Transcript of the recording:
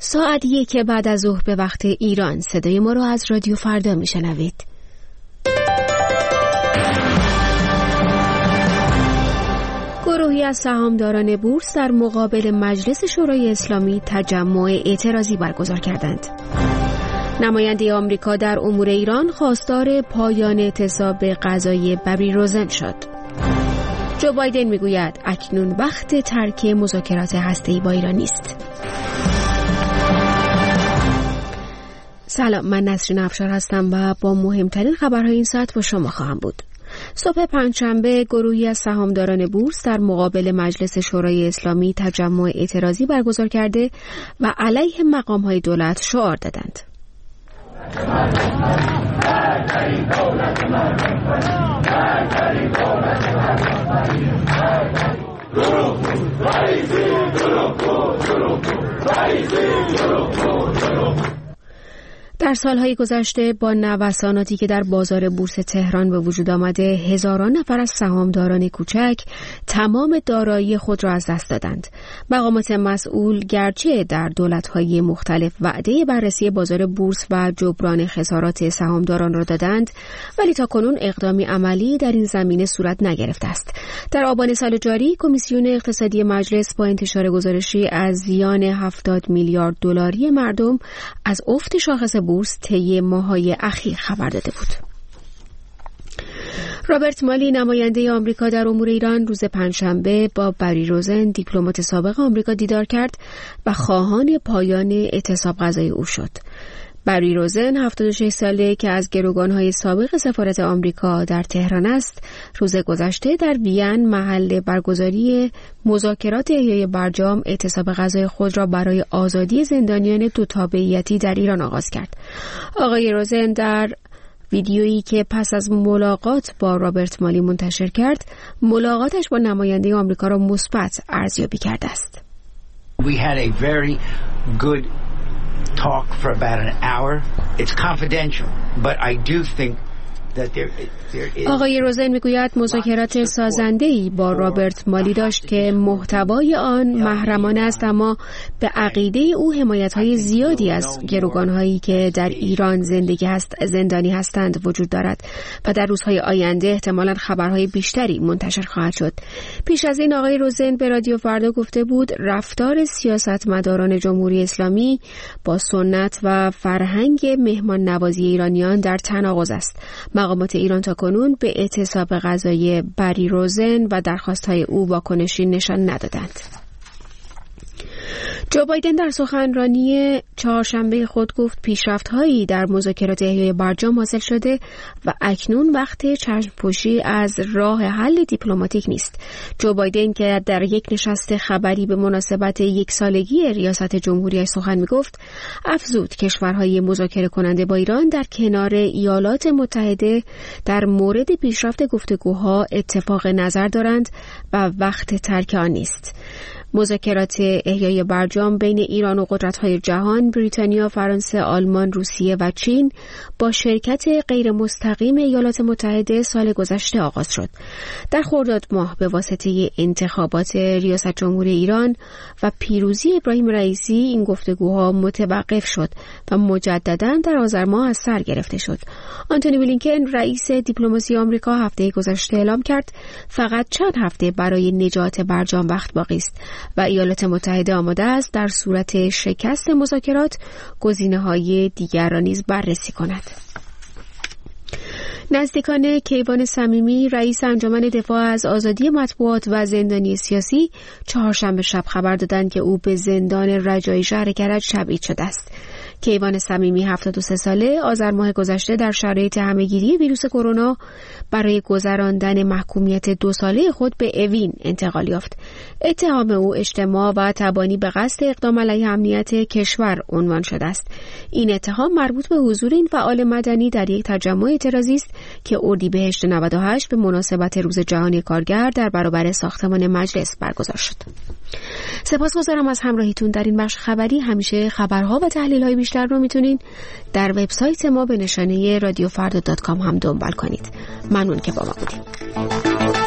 ساعت 1 بعد از ظهر به وقت ایران. صدای ما رو از رادیو فردا میشنوید. گروهی از سهامداران بورس در مقابل مجلس شورای اسلامی تجمع اعتراضی برگزار کردند. نماینده آمریکا در امور ایران خواستار پایان اعتصاب غذایی بری روزن شد. جو بایدن میگوید اکنون وقت ترک مذاکرات هسته‌ای با ایران نیست. سلام، من نسرین افشار هستم و با مهمترین خبرهای این ساعت با شما خواهم بود. صبح پنجشنبه گروهی از سهامداران بورس در مقابل مجلس شورای اسلامی تجمع اعتراضی برگزار کرده و علیه مقام‌های دولت شعار دادند. در سالهای گذشته با نوساناتی که در بازار بورس تهران به وجود آمده، هزاران نفر از سهامداران کوچک تمام دارایی خود را از دست دادند. مقامات مسئول گرچه در دولت‌های مختلف وعده بررسی بازار بورس و جبران خسارات سهامداران را دادند، ولی تاکنون اقدامی عملی در این زمینه صورت نگرفته است. در آبان سال جاری، کمیسیون اقتصادی مجلس با انتشار گزارشی از زیان 70 میلیارد دلاری مردم از افت شاخص بورس طی ماه‌های اخیر خبر داده بود. رابرت مالی، نماینده آمریکا در امور ایران، روز پنجشنبه با بری روزن، دیپلمات سابق آمریکا دیدار کرد و خواهان پایان اعتصاب غذایی او شد. بری روزن 76 ساله که از گروگان‌های سابق سفارت آمریکا در تهران است، روز گذشته در وین محل برگزاری مذاکرات احیای برجام اعتصاب غذای خود را برای آزادی زندانیان دو تابعیتی در ایران آغاز کرد. آقای روزن در ویدیویی که پس از ملاقات با رابرت مالی منتشر کرد، ملاقاتش با نماینده آمریکا را مثبت ارزیابی کرده است. We had a very good talk for about an hour. It's confidential, but I do think that there is. آقای روزن میگوید مذاکرات سازنده‌ای با رابرت مالی داشت که محتوای آن محرمانه است، اما به عقیده او حمایت‌های زیادی از گروگان‌هایی که در ایران زندانی هستند وجود دارد و در روزهای آینده احتمالاً خبرهای بیشتری منتشر خواهد شد. پیش از این آقای روزن به رادیو فردا گفته بود رفتار سیاستمداران جمهوری اسلامی با سنت و فرهنگ مهمان نوازی ایرانیان در تناقض است. مقامات ایران تاکنون به اعتصاب غذایی بری روزن و درخواست‌های او واکنشی نشان ندادند. جو بایدن در سخنرانی چهارشنبه خود گفت پیشرفت‌هایی در مذاکرات احیای برجام حاصل شده و اکنون وقت چشم‌پوشی از راه حل دیپلماتیک نیست. جو بایدن که در یک نشست خبری به مناسبت 1 سالگی ریاست جمهوری سخن می‌گفت، افزود کشورهای مذاکره کننده با ایران در کنار ایالات متحده در مورد پیشرفت گفتگوها اتفاق نظر دارند و وقت ترک آن نیست. مذاکرات احیای برجام بین ایران و قدرت‌های جهان، بریتانیا، فرانسه، آلمان، روسیه و چین با شرکت غیر مستقیم ایالات متحده سال گذشته آغاز شد. در خرداد ماه به واسطه انتخابات ریاست جمهوری ایران و پیروزی ابراهیم رئیسی این گفتگوها متوقف شد و مجدداً در آذر ماه از سر گرفته شد. آنتونی بلینکن، رئیس دیپلماسی آمریکا، هفته گذشته اعلام کرد فقط چند هفته برای نجات برجام وقت باقی است و ایالات متحده آماده است در صورت شکست مذاکرات گزینه‌های دیگر را نیز بررسی کند. نزدیکان کیوان صمیمی، رئیس انجمن دفاع از آزادی مطبوعات و زندانی سیاسی، چهارشنبه شب خبر دادند که او به زندان رجایی شهر کرج تبعید شده است. کیوان صمیمی 73 ساله آذر ماه گذشته در شرایط همه‌گیری ویروس کرونا برای گذراندن محکومیت 2 ساله خود به اوین انتقال یافت. اتهام او اجتماع و تبانی به قصد اقدام علیه امنیت کشور عنوان شده است. این اتهام مربوط به حضور این فعال مدنی در یک تجمع اعتراضی است که اردیبهشت 98 به مناسبت روز جهانی کارگر در برابر ساختمان مجلس برگزار شد. سپاسگزارم از همراهیتون در این بخش خبری. همیشه خبرها و تحلیل‌های بیشتر رو میتونین در وبسایت ما به نشانه radiofrda.com هم دنبال کنید. ممنون که با ما بودید.